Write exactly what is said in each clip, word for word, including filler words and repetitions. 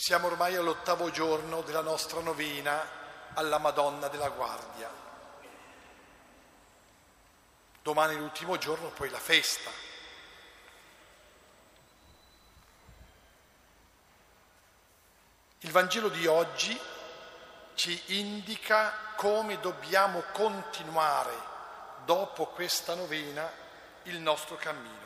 Siamo ormai all'ottavo giorno della nostra novena alla Madonna della Guardia. Domani è l'ultimo giorno, poi la festa. Il Vangelo di oggi ci indica come dobbiamo continuare, dopo questa novena, il nostro cammino.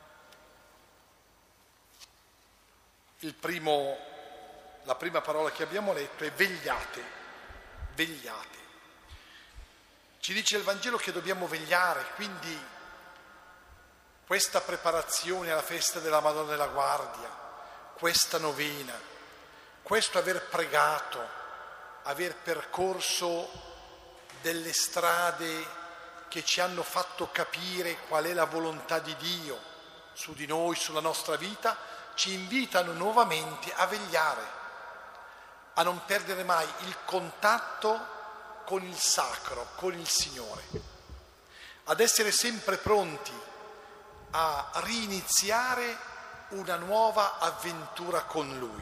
Il primo, la prima parola che abbiamo letto è vegliate, vegliate. Ci dice il Vangelo che dobbiamo vegliare, quindi questa preparazione alla festa della Madonna della Guardia, questa novena, questo aver pregato, aver percorso delle strade che ci hanno fatto capire qual è la volontà di Dio su di noi, sulla nostra vita, ci invitano nuovamente a vegliare, a non perdere mai il contatto con il sacro, con il Signore, ad essere sempre pronti a riniziare una nuova avventura con Lui.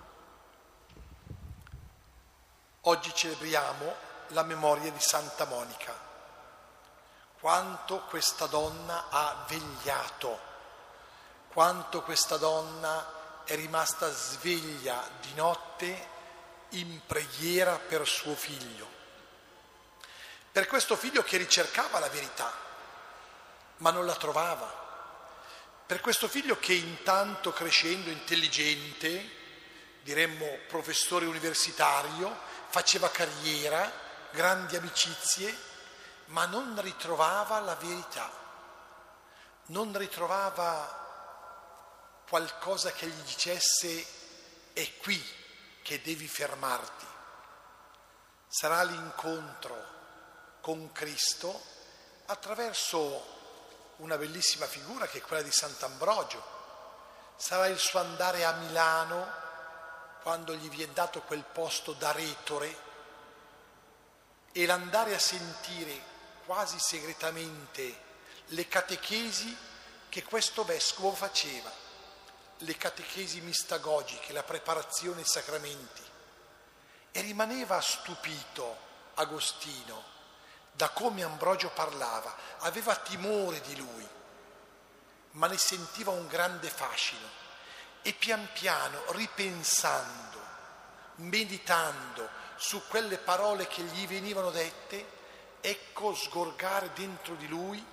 Oggi celebriamo la memoria di Santa Monica. Quanto questa donna ha vegliato, quanto questa donna è rimasta sveglia di notte in preghiera per suo figlio. Per questo figlio che ricercava la verità, ma non la trovava. Per questo figlio che intanto crescendo intelligente, diremmo professore universitario, faceva carriera, grandi amicizie, ma non ritrovava la verità, non ritrovava qualcosa che gli dicesse è qui che devi fermarti. Sarà l'incontro con Cristo attraverso una bellissima figura che è quella di Sant'Ambrogio. Sarà il suo andare a Milano quando gli viene dato quel posto da retore e l'andare a sentire quasi segretamente le catechesi che questo vescovo faceva, le catechesi mistagogiche, la preparazione ai sacramenti. E rimaneva stupito Agostino da come Ambrogio parlava, aveva timore di lui, ma ne sentiva un grande fascino. E pian piano, ripensando, meditando su quelle parole che gli venivano dette, ecco sgorgare dentro di lui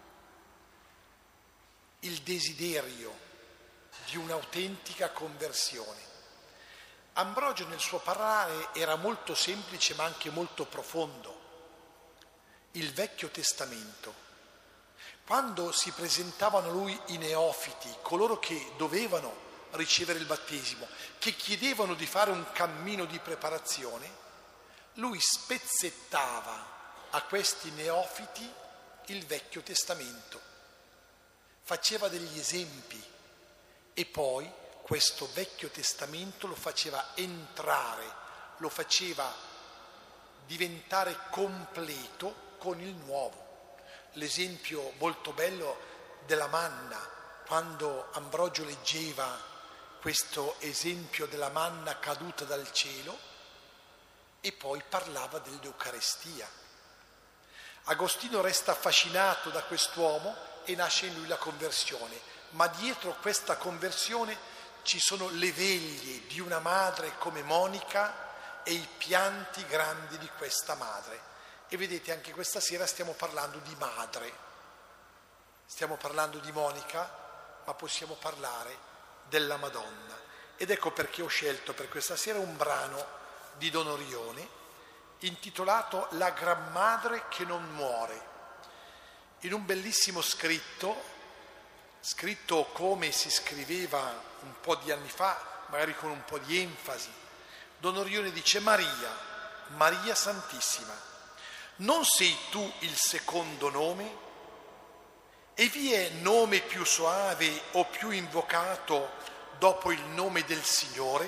il desiderio di un'autentica conversione. Ambrogio nel suo parlare era molto semplice ma anche molto profondo. Il Vecchio Testamento, quando si presentavano a lui i neofiti, coloro che dovevano ricevere il battesimo, che chiedevano di fare un cammino di preparazione, lui spezzettava a questi neofiti il Vecchio Testamento, faceva degli esempi e poi questo Vecchio Testamento lo faceva entrare, lo faceva diventare completo con il Nuovo. L'esempio molto bello della manna, quando Ambrogio leggeva questo esempio della manna caduta dal cielo e poi parlava dell'Eucarestia. Agostino resta affascinato da quest'uomo e nasce in lui la conversione, ma dietro questa conversione ci sono le veglie di una madre come Monica e i pianti grandi di questa madre. E vedete, anche questa sera stiamo parlando di madre, stiamo parlando di Monica, ma possiamo parlare della Madonna. Ed ecco perché ho scelto per questa sera un brano di Don Orione intitolato La Gran Madre che non muore. In un bellissimo scritto, scritto come si scriveva un po' di anni fa, magari con un po' di enfasi, Don Orione dice: Maria, Maria Santissima, non sei tu il secondo nome? E vi è nome più soave o più invocato dopo il nome del Signore?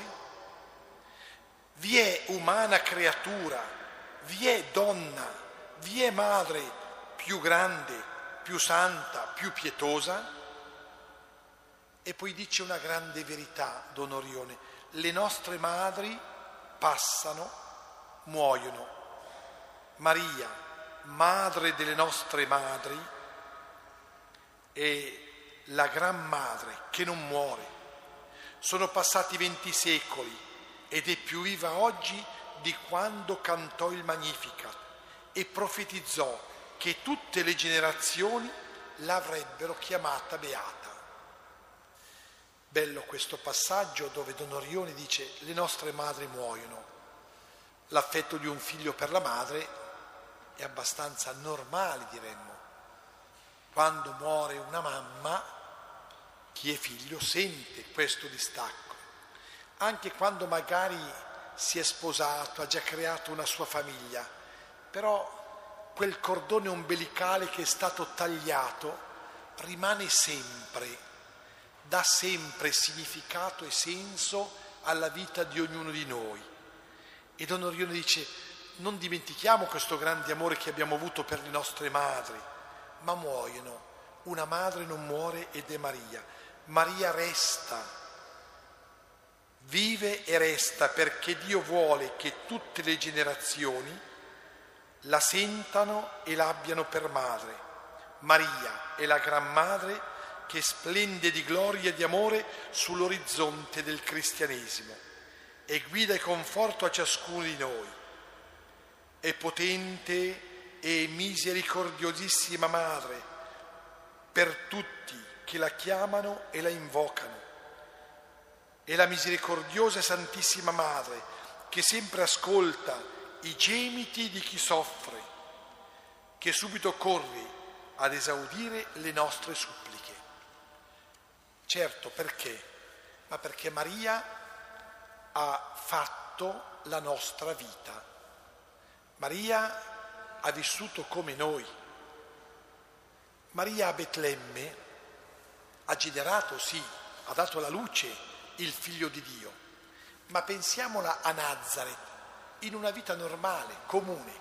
Vi è umana creatura, vi è donna, vi è madre più grande, più santa, più pietosa? E poi dice una grande verità, Don Orione: le nostre madri passano, muoiono. Maria, madre delle nostre madri, è la gran madre che non muore. Sono passati venti secoli ed è più viva oggi di quando cantò il Magnificat e profetizzò che tutte le generazioni l'avrebbero chiamata beata. Bello questo passaggio dove Don Orione dice: le nostre madri muoiono. L'affetto di un figlio per la madre è abbastanza normale, diremmo. Quando muore una mamma, chi è figlio sente questo distacco. Anche quando magari si è sposato, ha già creato una sua famiglia, però quel cordone ombelicale che è stato tagliato rimane sempre, dà sempre significato e senso alla vita di ognuno di noi. E Don Orione dice: non dimentichiamo questo grande amore che abbiamo avuto per le nostre madri, ma muoiono. Una madre non muore ed è Maria. Maria resta, vive e resta perché Dio vuole che tutte le generazioni la sentano e l'abbiano per madre. Maria è la gran madre che splende di gloria e di amore sull'orizzonte del cristianesimo e guida e conforto a ciascuno di noi. È potente e misericordiosissima madre per tutti che la chiamano e la invocano. È la misericordiosa e santissima madre che sempre ascolta i gemiti di chi soffre, che subito corre ad esaudire le nostre suppliche. Certo, perché? Ma perché Maria ha fatto la nostra vita. Maria ha vissuto come noi. Maria a Betlemme ha generato, sì, ha dato alla luce il figlio di Dio, ma pensiamola a Nazareth, in una vita normale, comune.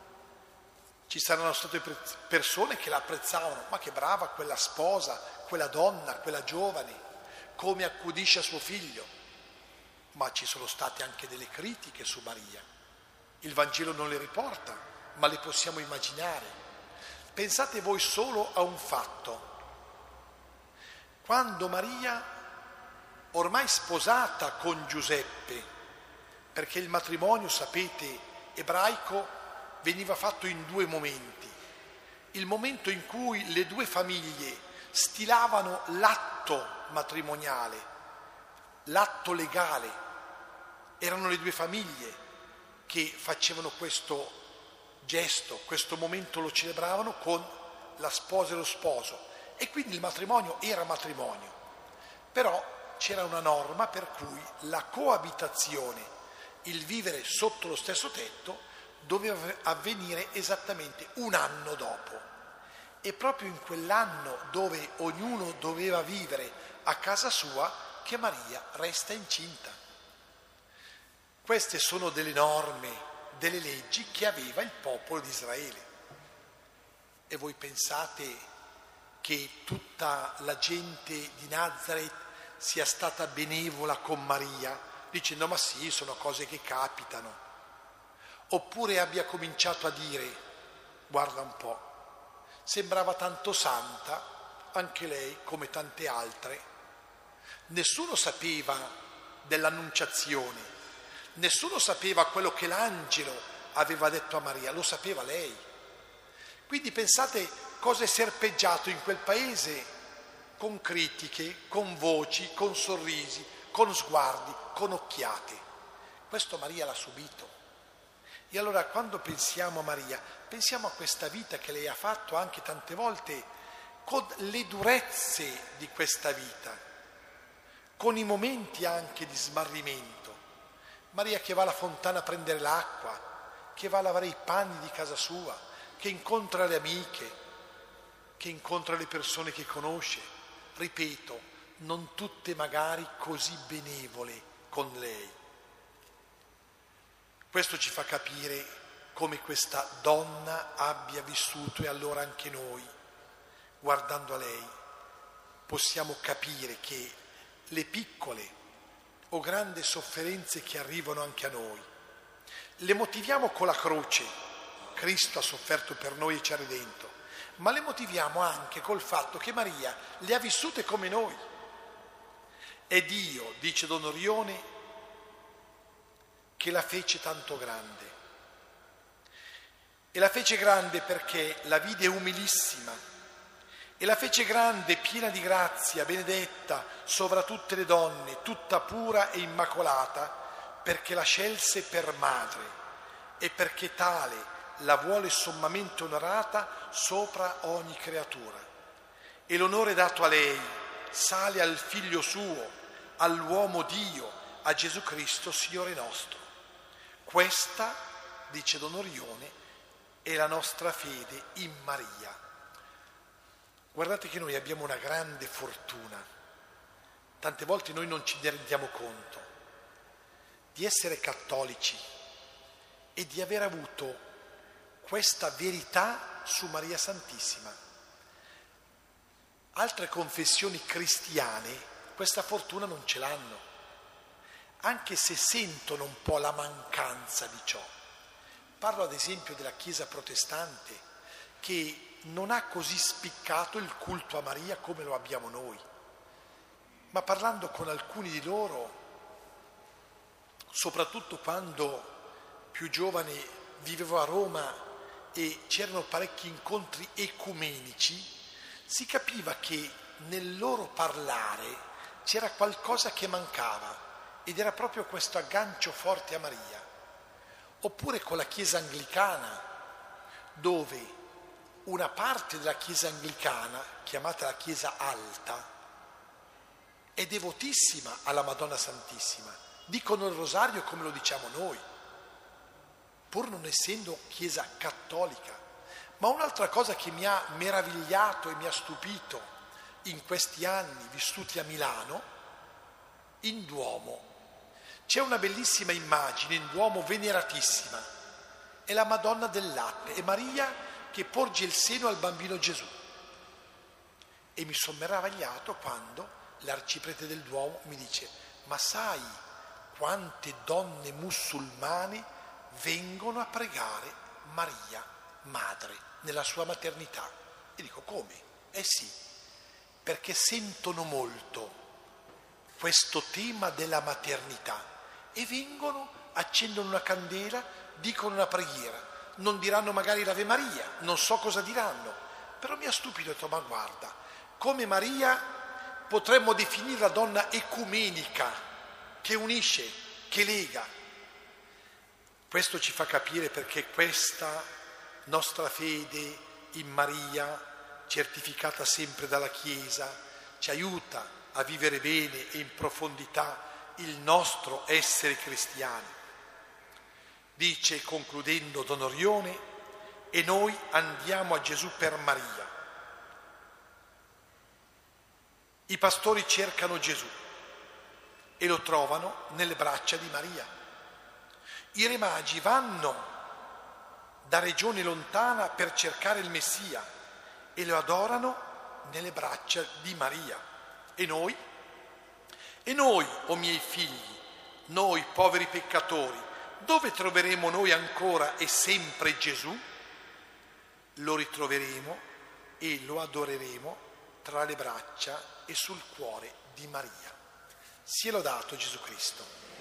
Ci saranno state persone che la apprezzavano: ma che brava quella sposa, quella donna, quella giovane, come accudisce a suo figlio. Ma ci sono state anche delle critiche su Maria. Il Vangelo non le riporta, ma le possiamo immaginare. Pensate voi solo a un fatto. Quando Maria, ormai sposata con Giuseppe, perché il matrimonio, sapete, ebraico veniva fatto in due momenti. Il momento in cui le due famiglie stilavano l'atto matrimoniale, l'atto legale, erano le due famiglie che facevano questo gesto, questo momento lo celebravano con la sposa e lo sposo, e quindi il matrimonio era matrimonio. Però c'era una norma per cui la coabitazione, il vivere sotto lo stesso tetto, doveva avvenire esattamente un anno dopo. E proprio in quell'anno dove ognuno doveva vivere a casa sua che Maria resta incinta. Queste sono delle norme, delle leggi che aveva il popolo di Israele. E voi pensate che tutta la gente di Nazareth sia stata benevola con Maria, dicendo: ma sì, sono cose che capitano? Oppure abbia cominciato a dire: guarda un po', sembrava tanto santa, anche lei come tante altre. Nessuno sapeva dell'annunciazione, nessuno sapeva quello che l'angelo aveva detto a Maria, lo sapeva lei. Quindi pensate cosa è serpeggiato in quel paese, con critiche, con voci, con sorrisi, con sguardi, con occhiate. Questo Maria l'ha subito. E allora quando pensiamo a Maria, pensiamo a questa vita che lei ha fatto anche tante volte, con le durezze di questa vita, con i momenti anche di smarrimento. Maria che va alla fontana a prendere l'acqua, che va a lavare i panni di casa sua, che incontra le amiche, che incontra le persone che conosce. Ripeto, non tutte magari così benevole con lei. Questo ci fa capire come questa donna abbia vissuto, e allora anche noi, guardando a lei, possiamo capire che le piccole o grandi sofferenze che arrivano anche a noi, le motiviamo con la croce, Cristo ha sofferto per noi e ci ha redento, ma le motiviamo anche col fatto che Maria le ha vissute come noi. È Dio, dice Don Orione, che la fece tanto grande. E la fece grande perché la vide umilissima, e la fece grande, piena di grazia, benedetta, sovra tutte le donne, tutta pura e immacolata, perché la scelse per madre e perché tale la vuole sommamente onorata sopra ogni creatura. E l'onore dato a lei sale al Figlio suo, all'uomo Dio, a Gesù Cristo, Signore nostro. Questa, dice Don Orione, è la nostra fede in Maria. Guardate che noi abbiamo una grande fortuna. Tante volte noi non ci ne rendiamo conto di essere cattolici e di aver avuto questa verità su Maria Santissima. Altre confessioni cristiane questa fortuna non ce l'hanno, anche se sentono un po' la mancanza di ciò. Parlo ad esempio della Chiesa protestante, che non ha così spiccato il culto a Maria come lo abbiamo noi. Ma parlando con alcuni di loro, soprattutto quando più giovane vivevo a Roma e c'erano parecchi incontri ecumenici, si capiva che nel loro parlare c'era qualcosa che mancava ed era proprio questo aggancio forte a Maria. Oppure con la Chiesa anglicana, dove una parte della Chiesa anglicana, chiamata la Chiesa alta, è devotissima alla Madonna Santissima. Dicono il rosario come lo diciamo noi, pur non essendo Chiesa cattolica. Ma un'altra cosa che mi ha meravigliato e mi ha stupito in questi anni vissuti a Milano, in Duomo, c'è una bellissima immagine in Duomo veneratissima, è la Madonna del Latte, è Maria che porge il seno al bambino Gesù. E mi sono meravigliato quando l'arciprete del Duomo mi dice: ma sai quante donne musulmane vengono a pregare Maria, madre, nella sua maternità? E dico: come? Eh sì, perché sentono molto questo tema della maternità e vengono, accendono una candela, dicono una preghiera, non diranno magari l'Ave Maria, non so cosa diranno, però mi ha stupito, ho detto: ma guarda, come Maria potremmo definire la donna ecumenica, che unisce, che lega. Questo ci fa capire perché questa nostra fede in Maria, certificata sempre dalla Chiesa, ci aiuta a vivere bene e in profondità il nostro essere cristiani. Dice, concludendo Don Orione: e noi andiamo a Gesù per Maria. I pastori cercano Gesù e lo trovano nelle braccia di Maria. I re magi vanno da regione lontana per cercare il Messia e lo adorano nelle braccia di Maria. E noi? E noi, o miei figli, noi poveri peccatori, dove troveremo noi ancora e sempre Gesù? Lo ritroveremo e lo adoreremo tra le braccia e sul cuore di Maria. Sia lodato Gesù Cristo.